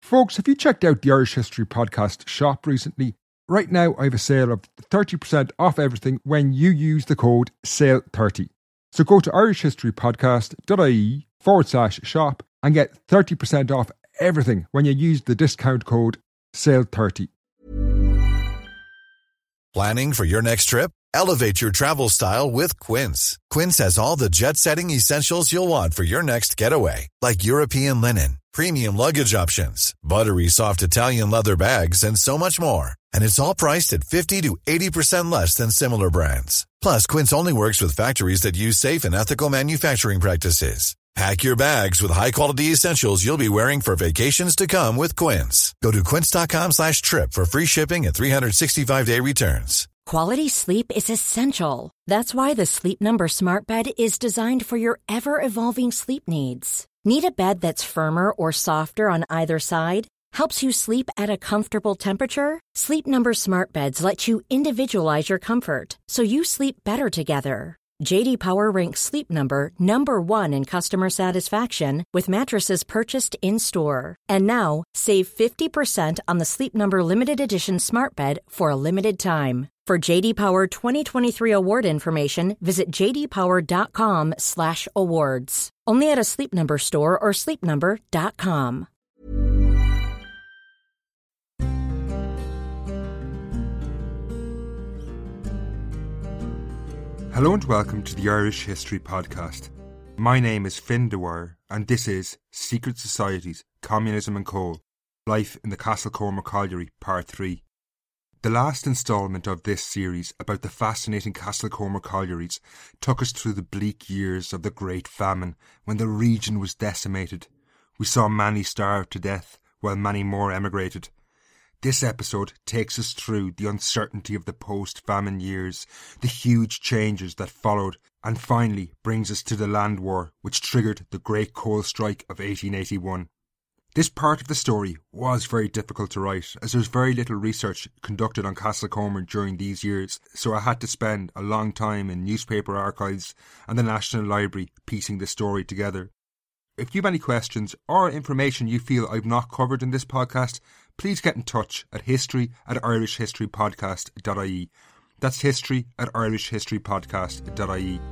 Folks, have you checked out the Irish History Podcast shop recently? Right now, I have a sale of 30% off everything when you use the code SALE30. So go to irishhistorypodcast.ie/shop and get 30% off everything when you use the discount code SALE30. Planning for your next trip? Elevate your travel style with Quince. Quince has all the jet-setting essentials you'll want for your next getaway, like European linen, premium luggage options, buttery soft Italian leather bags, and so much more. And it's all priced at 50 to 80% less than similar brands. Plus, Quince only works with factories that use safe and ethical manufacturing practices. Pack your bags with high-quality essentials you'll be wearing for vacations to come with Quince. Go to quince.com/trip for free shipping and 365-day returns. Quality sleep is essential. That's why the Sleep Number Smart Bed is designed for your ever-evolving sleep needs. Need a bed that's firmer or softer on either side? Helps you sleep at a comfortable temperature? Sleep Number Smart Beds let you individualize your comfort, so you sleep better together. J.D. Power ranks Sleep Number number 1 in customer satisfaction with mattresses purchased in-store. And now, save 50% on the Sleep Number Limited Edition Smart Bed for a limited time. For J.D. Power 2023 award information, visit jdpower.com/awards. Only at a Sleep Number store or sleepnumber.com. Hello and welcome to the Irish History Podcast. My name is Finn Dwyer and this is Secret Societies, Communism and Coal, Life in the Castlecormac Colliery, Part 3. The last instalment of this series about the fascinating Castlecormac collieries took us through the bleak years of the Great Famine when the region was decimated. We saw many starve to death while many more emigrated. This episode takes us through the uncertainty of the post-famine years, the huge changes that followed, and finally brings us to the land war which triggered the Great Coal Strike of 1881. This part of the story was very difficult to write as there was very little research conducted on Castlecormac during these years, so I had to spend a long time in newspaper archives and the National Library piecing the story together. If you have any questions or information you feel I've not covered in this podcast, please get in touch at history@irishhistorypodcast.ie. That's history@irishhistorypodcast.ie.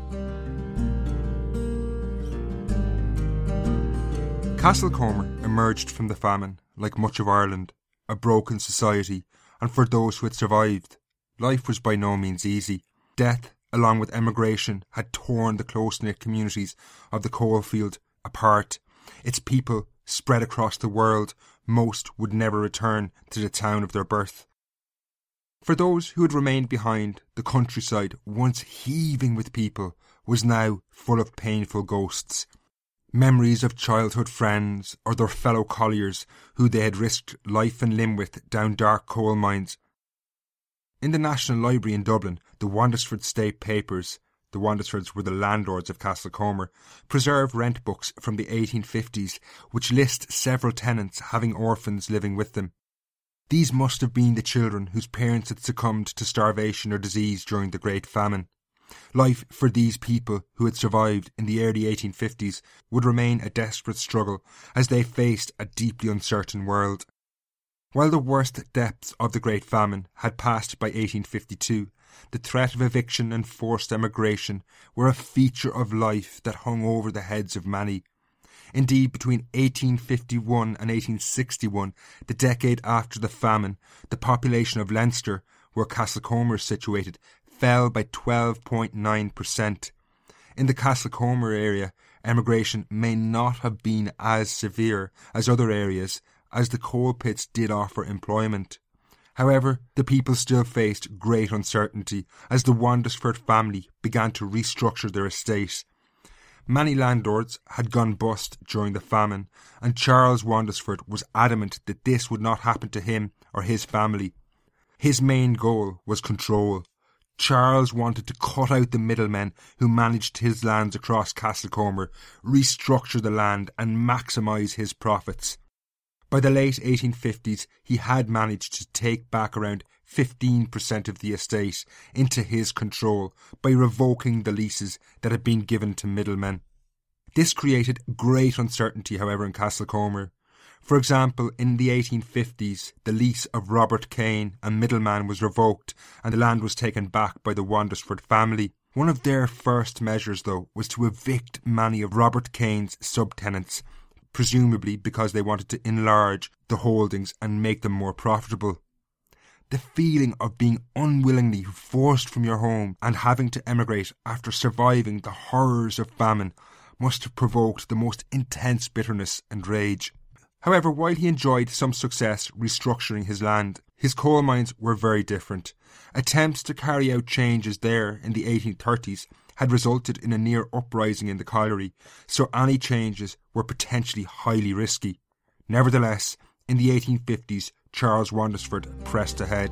Castlecormac emerged from the famine, like much of Ireland, a broken society, and for those who had survived, life was by no means easy. Death, along with emigration, had torn the close-knit communities of the coalfield apart. Its people, spread across the world, most would never return to the town of their birth. For those who had remained behind, the countryside, once heaving with people, was now full of painful ghosts. Memories of childhood friends or their fellow colliers who they had risked life and limb with down dark coal mines. In the National Library in Dublin, the Wandesford State Papers, the Wandesfords were the landlords of Castlecormac, preserve rent books from the 1850s which list several tenants having orphans living with them. These must have been the children whose parents had succumbed to starvation or disease during the Great Famine. Life for these people who had survived in the early 1850s would remain a desperate struggle as they faced a deeply uncertain world. While the worst depths of the Great Famine had passed by 1852, the threat of eviction and forced emigration were a feature of life that hung over the heads of many. Indeed, between 1851 and 1861, the decade after the famine, the population of Leinster, where Castlecormac is situated, fell by 12.9%. In the Castlecormac area, emigration may not have been as severe as other areas, as the coal pits did offer employment. However, the people still faced great uncertainty as the Wandesford family began to restructure their estate. Many landlords had gone bust during the famine, and Charles Wandesford was adamant that this would not happen to him or his family. His main goal was control. Charles wanted to cut out the middlemen who managed his lands across Castlecormac, restructure the land and maximise his profits. By the late 1850s, he had managed to take back around 15% of the estate into his control by revoking the leases that had been given to middlemen. This created great uncertainty, however, in Castlecormac. For example, in the 1850s, the lease of Robert Kane, a middleman, was revoked and the land was taken back by the Wandersford family. One of their first measures, though, was to evict many of Robert Kane's subtenants, presumably because they wanted to enlarge the holdings and make them more profitable. The feeling of being unwillingly forced from your home and having to emigrate after surviving the horrors of famine must have provoked the most intense bitterness and rage. However, while he enjoyed some success restructuring his land, his coal mines were very different. Attempts to carry out changes there in the 1830s had resulted in a near uprising in the colliery, so any changes were potentially highly risky. Nevertheless, in the 1850s, Charles Wandersford pressed ahead.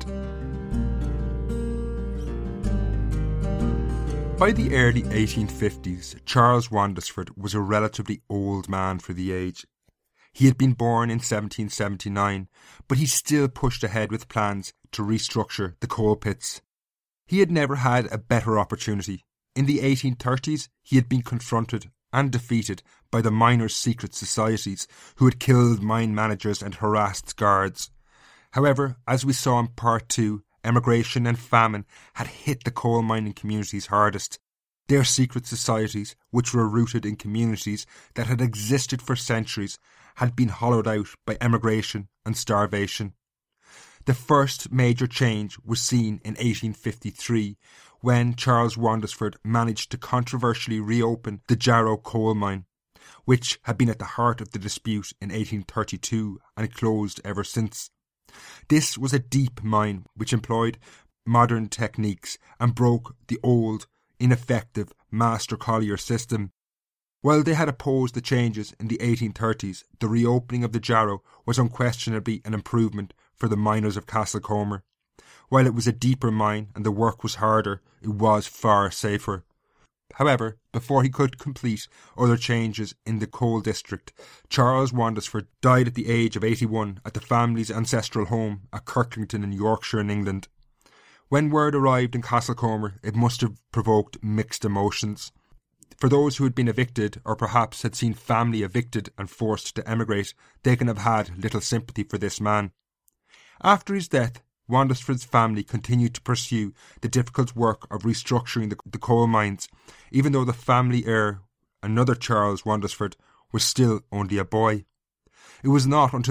By the early 1850s, Charles Wandersford was a relatively old man for the age. He had been born in 1779, but he still pushed ahead with plans to restructure the coal pits. He had never had a better opportunity. In the 1830s, he had been confronted and defeated by the miners' secret societies who had killed mine managers and harassed guards. However, as we saw in Part 2, emigration and famine had hit the coal mining communities hardest. Their secret societies, which were rooted in communities that had existed for centuries, had been hollowed out by emigration and starvation. The first major change was seen in 1853 when Charles Wandersford managed to controversially reopen the Jarrow coal mine, which had been at the heart of the dispute in 1832 and closed ever since. This was a deep mine which employed modern techniques and broke the old, ineffective master collier system. While they had opposed the changes in the 1830s, the reopening of the Jarrow was unquestionably an improvement for the miners of Castlecomer. While it was a deeper mine and the work was harder, it was far safer. However, before he could complete other changes in the coal district, Charles Wandersford died at the age of 81 at the family's ancestral home at Kirklington in Yorkshire in England. When word arrived in Castlecomer, it must have provoked mixed emotions. For those who had been evicted, or perhaps had seen family evicted and forced to emigrate, they can have had little sympathy for this man. After his death, Wandersford's family continued to pursue the difficult work of restructuring the coal mines, even though the family heir, another Charles Wandersford, was still only a boy. It was not until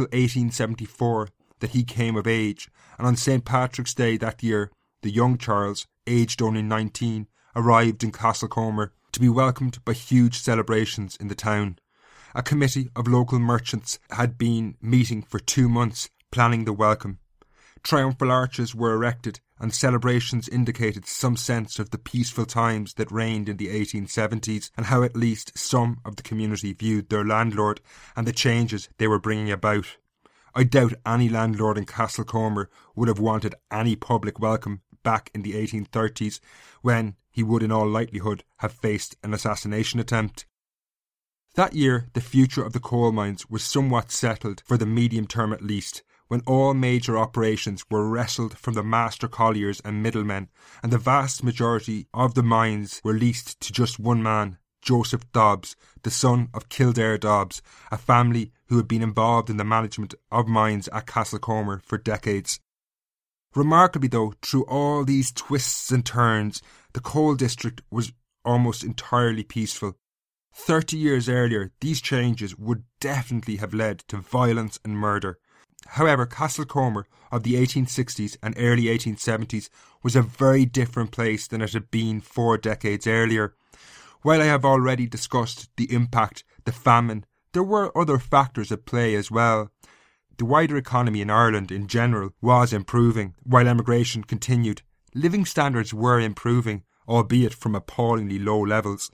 1874 that he came of age, and on St. Patrick's Day that year, the young Charles, aged only 19, arrived in Castlecomer to be welcomed by huge celebrations in the town. A committee of local merchants had been meeting for 2 months, planning the welcome. Triumphal arches were erected and celebrations indicated some sense of the peaceful times that reigned in the 1870s and how at least some of the community viewed their landlord and the changes they were bringing about. I doubt any landlord in Castlecomer would have wanted any public welcome back in the 1830s when he would in all likelihood have faced an assassination attempt. That year, the future of the coal mines was somewhat settled for the medium term at least, when all major operations were wrestled from the master colliers and middlemen, and the vast majority of the mines were leased to just one man, Joseph Dobbs, the son of Kildare Dobbs, a family who had been involved in the management of mines at Castlecomer for decades. Remarkably though, through all these twists and turns, the coal district was almost entirely peaceful. 30 years earlier, these changes would definitely have led to violence and murder. However, Castlecomer of the 1860s and early 1870s was a very different place than it had been 4 decades earlier. While I have already discussed the impact, the famine, there were other factors at play as well. The wider economy in Ireland in general was improving, while emigration continued. Living standards were improving, albeit from appallingly low levels.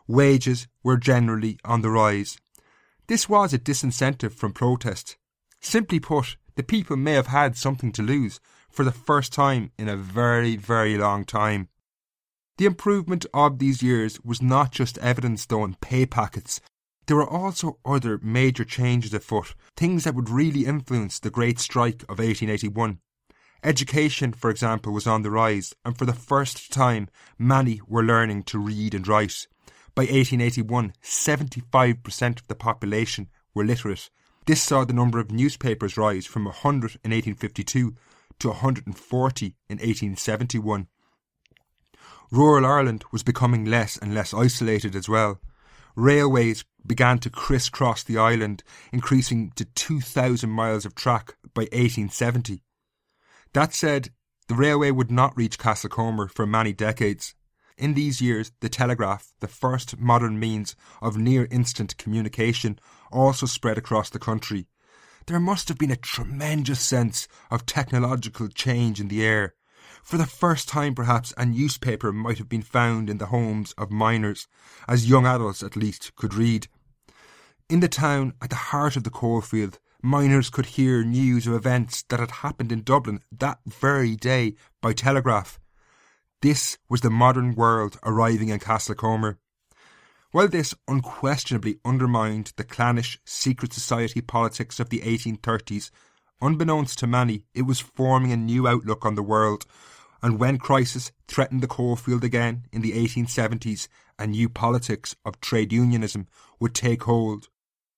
Wages were generally on the rise. This was a disincentive from protest. Simply put, the people may have had something to lose for the first time in a very, very long time. The improvement of these years was not just evidenced though in pay packets. There were also other major changes afoot, things that would really influence the Great Strike of 1881. Education, for example, was on the rise, and for the first time, many were learning to read and write. By 1881, 75% of the population were literate. This saw the number of newspapers rise from 100 in 1852 to 140 in 1871. Rural Ireland was becoming less and less isolated as well. Railways began to crisscross the island, increasing to 2,000 miles of track by 1870. That said, the railway would not reach Castlecomer for many decades. In these years, the telegraph, the first modern means of near-instant communication, also spread across the country. There must have been a tremendous sense of technological change in the air. For the first time, perhaps, a newspaper might have been found in the homes of miners, as young adults at least could read. In the town, at the heart of the coalfield, miners could hear news of events that had happened in Dublin that very day by telegraph. This was the modern world arriving in Castlecomer. While this unquestionably undermined the clannish secret society politics of the 1830s, unbeknownst to many, it was forming a new outlook on the world, and when crisis threatened the coalfield again in the 1870s, a new politics of trade unionism would take hold.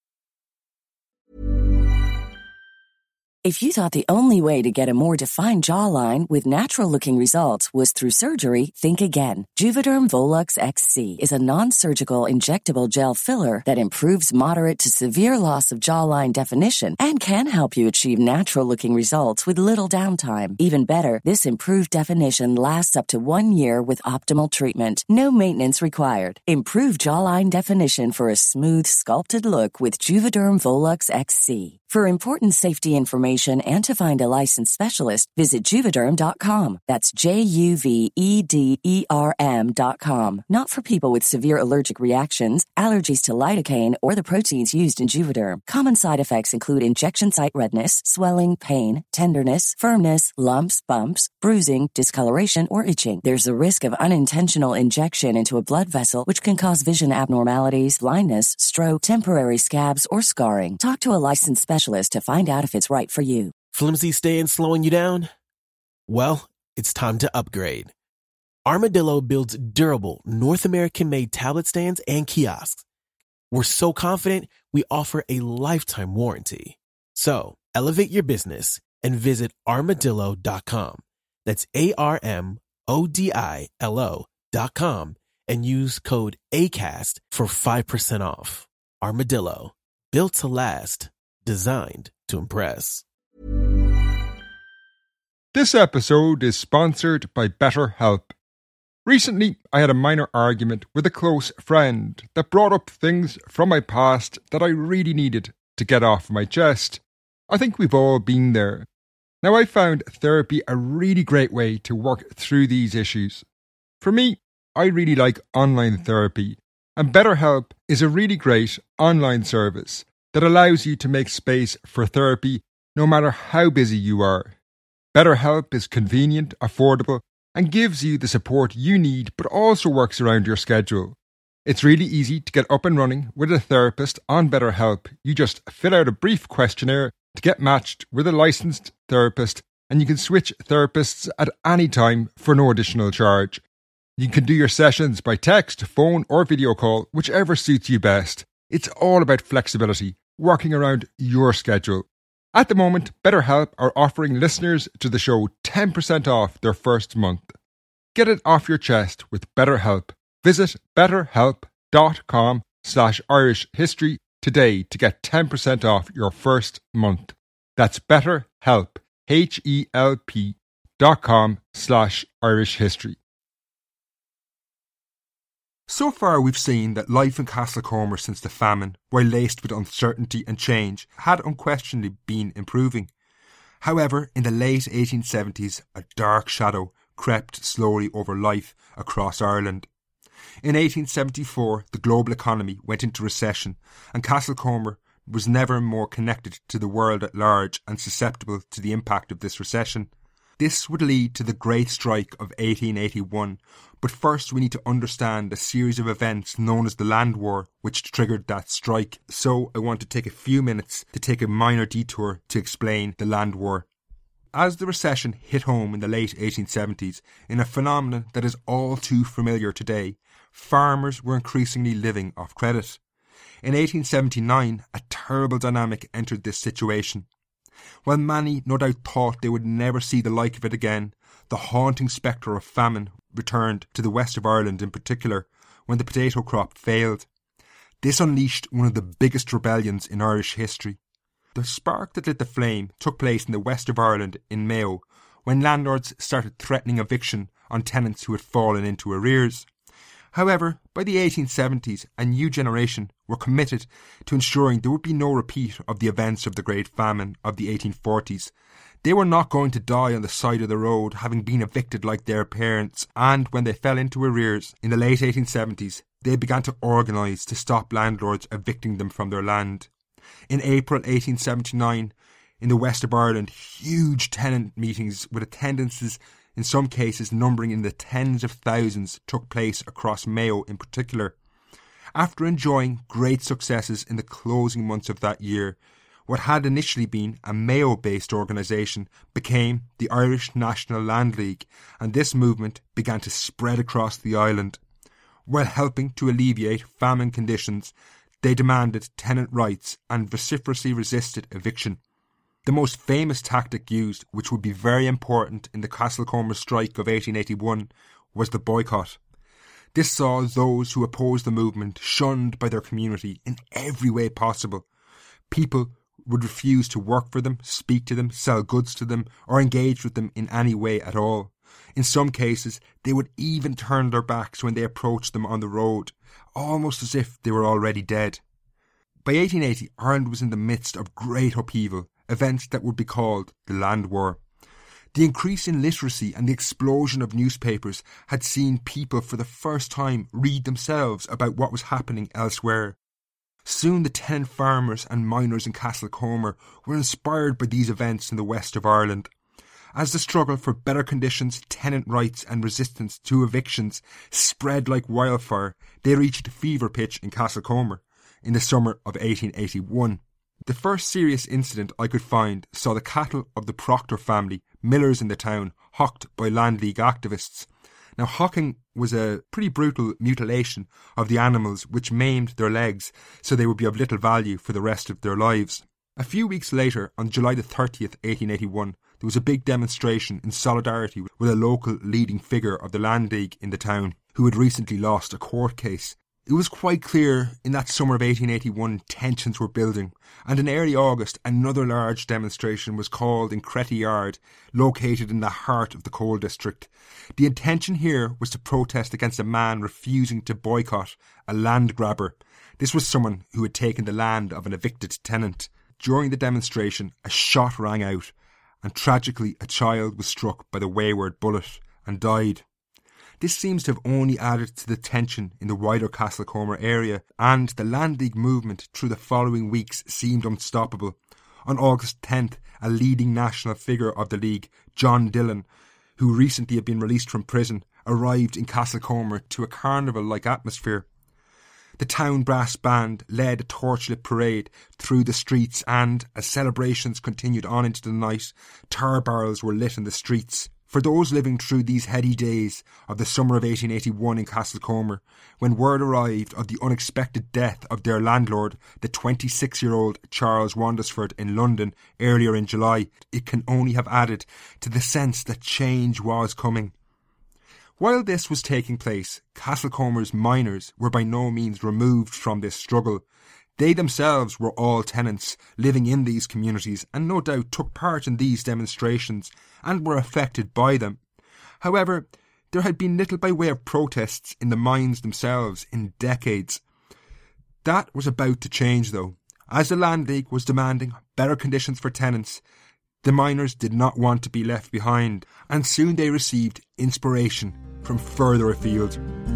If you thought the only way to get a more defined jawline with natural-looking results was through surgery, think again. Juvederm Volux XC is a non-surgical injectable gel filler that improves moderate to severe loss of jawline definition and can help you achieve natural-looking results with little downtime. Even better, this improved definition lasts up to 1 year with optimal treatment. No maintenance required. Improve jawline definition for a smooth, sculpted look with Juvederm Volux XC. For important safety information and to find a licensed specialist, visit Juvederm.com. That's Juvederm.com. Not for people with severe allergic reactions, allergies to lidocaine, or the proteins used in Juvederm. Common side effects include injection site redness, swelling, pain, tenderness, firmness, lumps, bumps, bruising, discoloration, or itching. There's a risk of unintentional injection into a blood vessel, which can cause vision abnormalities, blindness, stroke, temporary scabs, or scarring. Talk to a licensed specialist to find out if it's right for you. Flimsy staying slowing you down? Well, it's time to upgrade. Armadillo builds durable, North American-made tablet stands and kiosks. We're so confident, we offer a lifetime warranty. So, elevate your business and visit armadillo.com. That's ARMODILO.com and use code ACAST for 5% off. Armadillo, built to last. Designed to impress. This episode is sponsored by BetterHelp. Recently, I had a minor argument with a close friend that brought up things from my past that I really needed to get off my chest. I think we've all been there. Now, I found therapy a really great way to work through these issues. For me, I really like online therapy, and BetterHelp is a really great online service that allows you to make space for therapy no matter how busy you are. BetterHelp is convenient, affordable, and gives you the support you need, but also works around your schedule. It's really easy to get up and running with a therapist on BetterHelp. You just fill out a brief questionnaire to get matched with a licensed therapist, and you can switch therapists at any time for no additional charge. You can do your sessions by text, phone, or video call, whichever suits you best. It's all about flexibility, working around your schedule. At the moment, BetterHelp are offering listeners to the show 10% off their first month. Get it off your chest with BetterHelp. Visit betterhelp.com/Irish history today to get 10% off your first month. That's BetterHelp, HELP.com/Irish history. So far we've seen that life in Castlecomer since the famine, while laced with uncertainty and change, had unquestionably been improving. However, in the late 1870s, a dark shadow crept slowly over life across Ireland. In 1874, the global economy went into recession, and Castlecomer was never more connected to the world at large and susceptible to the impact of this recession. This would lead to the Great Strike of 1881, but first we need to understand a series of events known as the Land War, which triggered that strike. So I want to take a few minutes to take a minor detour to explain the Land War. As the recession hit home in the late 1870s, in a phenomenon that is all too familiar today, farmers were increasingly living off credit. In 1879, a terrible dynamic entered this situation. While many no doubt thought they would never see the like of it again, the haunting spectre of famine returned to the west of Ireland in particular when the potato crop failed. This unleashed one of the biggest rebellions in Irish history. The spark that lit the flame took place in the west of Ireland in Mayo, when landlords started threatening eviction on tenants who had fallen into arrears. However, by the 1870s, a new generation were committed to ensuring there would be no repeat of the events of the Great Famine of the 1840s. They were not going to die on the side of the road, having been evicted like their parents, and when they fell into arrears in the late 1870s, they began to organise to stop landlords evicting them from their land. In April 1879, in the west of Ireland, huge tenant meetings with attendances in some cases numbering in the tens of thousands took place across Mayo in particular. After enjoying great successes in the closing months of that year, what had initially been a Mayo-based organisation became the Irish National Land League, and this movement began to spread across the island. While helping to alleviate famine conditions, they demanded tenant rights and vociferously resisted eviction. The most famous tactic used, which would be very important in the Castlecomer strike of 1881, was the boycott. This saw those who opposed the movement shunned by their community in every way possible. People would refuse to work for them, speak to them, sell goods to them, or engage with them in any way at all. In some cases, they would even turn their backs when they approached them on the road, almost as if they were already dead. By 1880, Ireland was in the midst of great upheaval, events that would be called the Land War. The increase in literacy and the explosion of newspapers had seen people for the first time read themselves about what was happening elsewhere. Soon the tenant farmers and miners in Castlecomer were inspired by these events in the west of Ireland. As the struggle for better conditions, tenant rights and resistance to evictions spread like wildfire, they reached fever pitch in Castlecomer in the summer of 1881. The first serious incident I could find saw the cattle of the Proctor family, millers in the town, hocked by Land League activists. Now, hocking was a pretty brutal mutilation of the animals which maimed their legs so they would be of little value for the rest of their lives. A few weeks later, on July the 30th, 1881, there was a big demonstration in solidarity with a local leading figure of the Land League in the town who had recently lost a court case. It was quite clear in that summer of 1881 tensions were building, and in early August another large demonstration was called in Cretty Yard, located in the heart of the coal district. The intention here was to protest against a man refusing to boycott a land grabber. This was someone who had taken the land of an evicted tenant. During the demonstration, a shot rang out, and tragically a child was struck by the wayward bullet and died. This seems to have only added to the tension in the wider Castlecomer area, and the Land League movement through the following weeks seemed unstoppable. On August 10th, a leading national figure of the League, John Dillon, who recently had been released from prison, arrived in Castlecomer to a carnival-like atmosphere. The town brass band led a torchlit parade through the streets, and, as celebrations continued on into the night, tar barrels were lit in the streets. For those living through these heady days of the summer of 1881 in Castlecomer, when word arrived of the unexpected death of their landlord, the 26-year-old Charles Wandesford in London earlier in July, it can only have added to the sense that change was coming. While this was taking place, Castlecomer's miners were by no means removed from this struggle. They themselves were all tenants living in these communities and no doubt took part in these demonstrations and were affected by them. However, there had been little by way of protests in the mines themselves in decades. That was about to change though. As the Land League was demanding better conditions for tenants, the miners did not want to be left behind, and soon they received inspiration from further afield.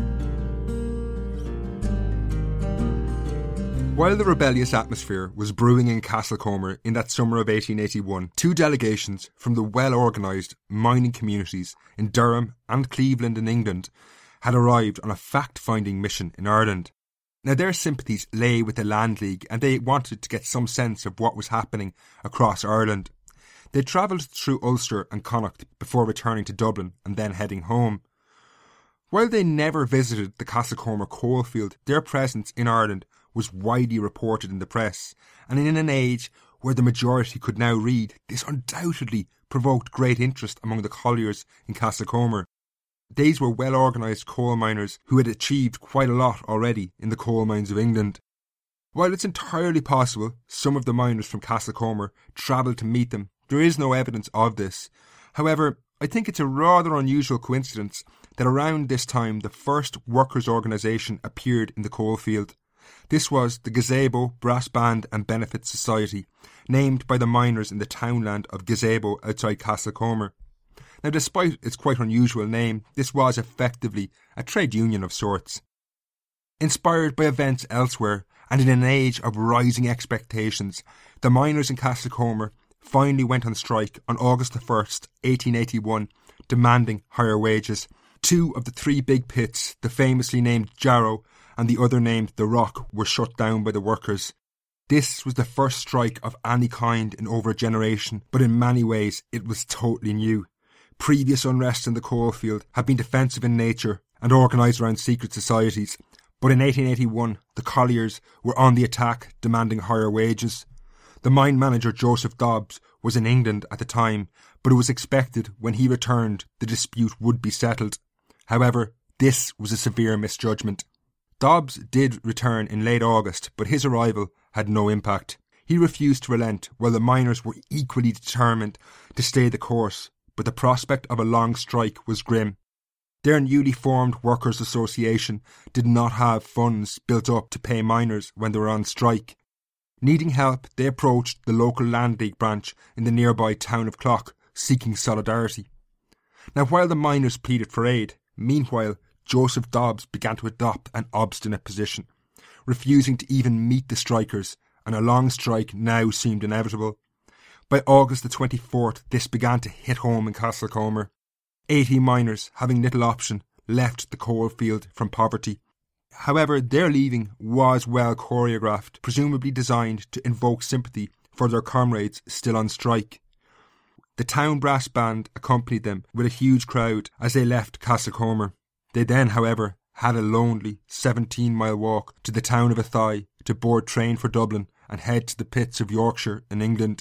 While the rebellious atmosphere was brewing in Castlecomer in that summer of 1881, two delegations from the well-organised mining communities in Durham and Cleveland in England had arrived on a fact-finding mission in Ireland. Now, their sympathies lay with the Land League, and they wanted to get some sense of what was happening across Ireland. They travelled through Ulster and Connacht before returning to Dublin and then heading home. While they never visited the Castlecomer coalfield, their presence in Ireland was widely reported in the press, and in an age where the majority could now read, this undoubtedly provoked great interest among the colliers in Castlecomer. These were well-organised coal miners who had achieved quite a lot already in the coal mines of England. While it's entirely possible some of the miners from Castlecomer travelled to meet them, there is no evidence of this. However, I think it's a rather unusual coincidence that around this time the first workers' organisation appeared in the coalfield. This was the Gazebo Brass Band and Benefit Society, named by the miners in the townland of Gazebo outside Castlecomer. Now, despite its quite unusual name, this was effectively a trade union of sorts. Inspired by events elsewhere, and in an age of rising expectations, the miners in Castlecomer finally went on strike on August the 1st, 1881, demanding higher wages. Two of the three big pits, the famously named Jarrow and the other named The Rock, were shut down by the workers. This was the first strike of any kind in over a generation, but in many ways it was totally new. Previous unrest in the coalfield had been defensive in nature and organised around secret societies, but in 1881 the colliers were on the attack, demanding higher wages. The mine manager Joseph Dobbs was in England at the time, but it was expected when he returned the dispute would be settled. However, this was a severe misjudgment. Dobbs did return in late August, but his arrival had no impact. He refused to relent, while the miners were equally determined to stay the course, but the prospect of a long strike was grim. Their newly formed Workers' Association did not have funds built up to pay miners when they were on strike. Needing help, they approached the local Land League branch in the nearby town of Clough, seeking solidarity. Now, while the miners pleaded for aid, meanwhile, Joseph Dobbs began to adopt an obstinate position, refusing to even meet the strikers, and a long strike now seemed inevitable. By August the 24th, this began to hit home in Castlecomer. 80 miners, having little option, left the coalfield from poverty. However, their leaving was well choreographed, presumably designed to invoke sympathy for their comrades still on strike. The town brass band accompanied them with a huge crowd as they left Castlecomer. They then, however, had a lonely 17-mile walk to the town of Athy to board train for Dublin and head to the pits of Yorkshire in England.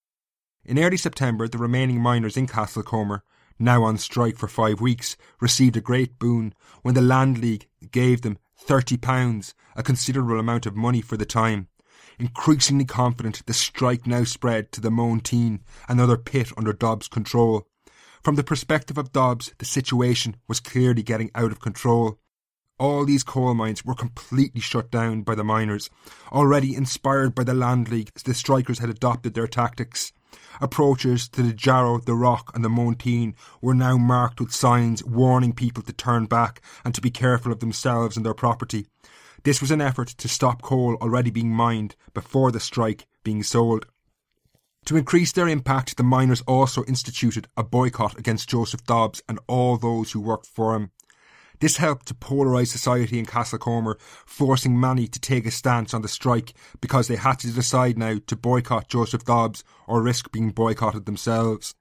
In early September, the remaining miners in Castlecomer, now on strike for 5 weeks, received a great boon when the Land League gave them £30, a considerable amount of money for the time. Increasingly confident, the strike now spread to the Montine, another pit under Dobbs' control. From the perspective of Dobbs, the situation was clearly getting out of control. All these coal mines were completely shut down by the miners. Already inspired by the Land League, the strikers had adopted their tactics. Approaches to the Jarrow, the Rock and the Montine were now marked with signs warning people to turn back and to be careful of themselves and their property. This was an effort to stop coal already being mined before the strike being sold. To increase their impact, the miners also instituted a boycott against Joseph Dobbs and all those who worked for him. This helped to polarise society in Castlecomer, forcing many to take a stance on the strike because they had to decide now to boycott Joseph Dobbs or risk being boycotted themselves.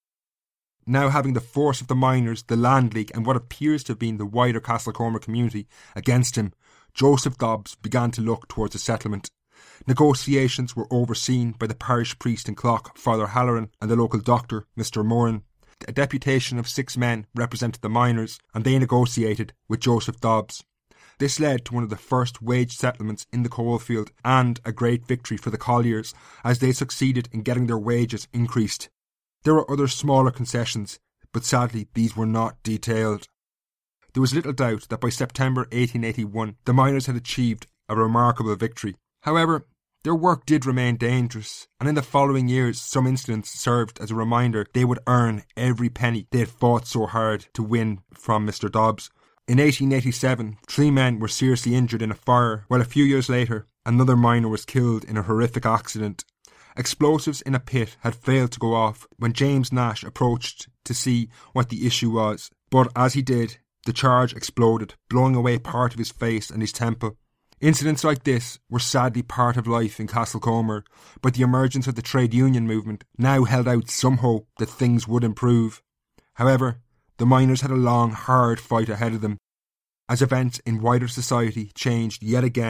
Now having the force of the miners, the Land League and what appears to have been the wider Castlecomer community against him, Joseph Dobbs began to look towards a settlement. Negotiations were overseen by the parish priest in Clough, Father Halloran, and the local doctor, Mr. Moran. A deputation of 6 men represented the miners, and they negotiated with Joseph Dobbs. This led to one of the first wage settlements in the coalfield and a great victory for the colliers as they succeeded in getting their wages increased. There were other smaller concessions, but sadly these were not detailed. There was little doubt that by September 1881 the miners had achieved a remarkable victory. However, their work did remain dangerous, and in the following years some incidents served as a reminder they would earn every penny they had fought so hard to win from Mr. Dobbs. In 1887, 3 men were seriously injured in a fire, while a few years later another miner was killed in a horrific accident. Explosives in a pit had failed to go off when James Nash approached to see what the issue was, but as he did, the charge exploded, blowing away part of his face and his temple. Incidents like this were sadly part of life in Castlecomer, but the emergence of the trade union movement now held out some hope that things would improve. However, the miners had a long, hard fight ahead of them. As events in wider society changed yet again,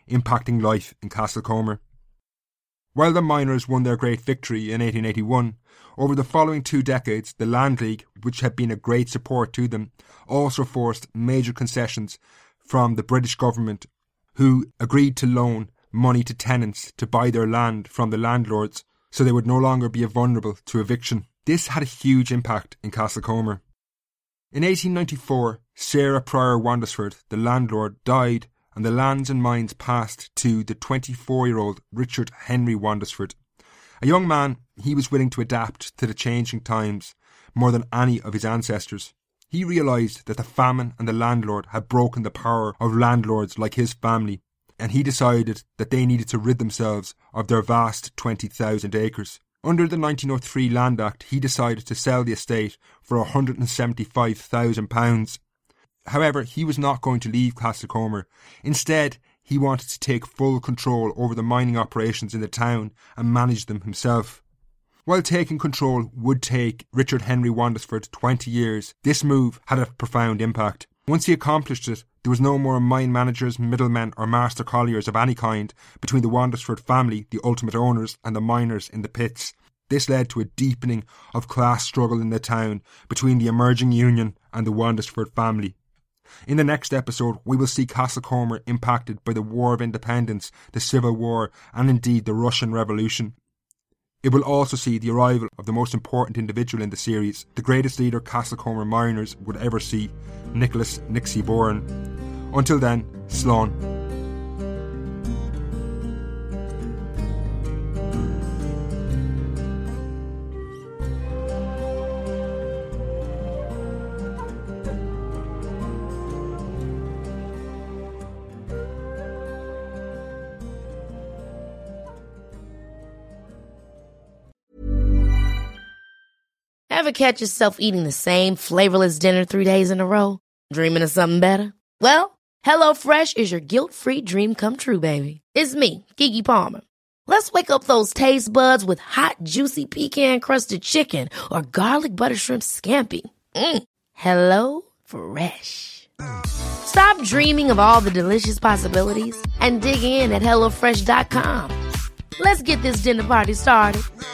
impacting life in Castlecomer. While the miners won their great victory in 1881, over the following 2 decades, the Land League, which had been a great support to them, also forced major concessions from the British government, who agreed to loan money to tenants to buy their land from the landlords so they would no longer be vulnerable to eviction. This had a huge impact in Castlecomer. In 1894, Sarah Pryor Wandesford, the landlord, died, and the lands and mines passed to the 24-year-old Richard Henry Wandesford. A young man, he was willing to adapt to the changing times more than any of his ancestors. He realised that the famine and the landlord had broken the power of landlords like his family, and he decided that they needed to rid themselves of their vast 20,000 acres. Under the 1903 Land Act, he decided to sell the estate for £175,000. However, he was not going to leave Castlecomer. Instead, he wanted to take full control over the mining operations in the town and manage them himself. While taking control would take Richard Henry Wandesford 20 years, this move had a profound impact. Once he accomplished it, there was no more mine managers, middlemen or master colliers of any kind between the Wandesford family, the ultimate owners, and the miners in the pits. This led to a deepening of class struggle in the town between the emerging union and the Wandesford family. In the next episode, we will see Castlecomer impacted by the War of Independence, the Civil War, and indeed the Russian Revolution. It will also see the arrival of the most important individual in the series, the greatest leader Castlecomer miners would ever see, Nicholas Nixie Bourne. Until then, slán. Ever catch yourself eating the same flavorless dinner 3 days in a row? Dreaming of something better? Well, HelloFresh is your guilt-free dream come true, baby. It's me, Keke Palmer. Let's wake up those taste buds with hot, juicy pecan-crusted chicken or garlic butter shrimp scampi. Hello Fresh. Stop dreaming of all the delicious possibilities and dig in at HelloFresh.com. Let's get this dinner party started.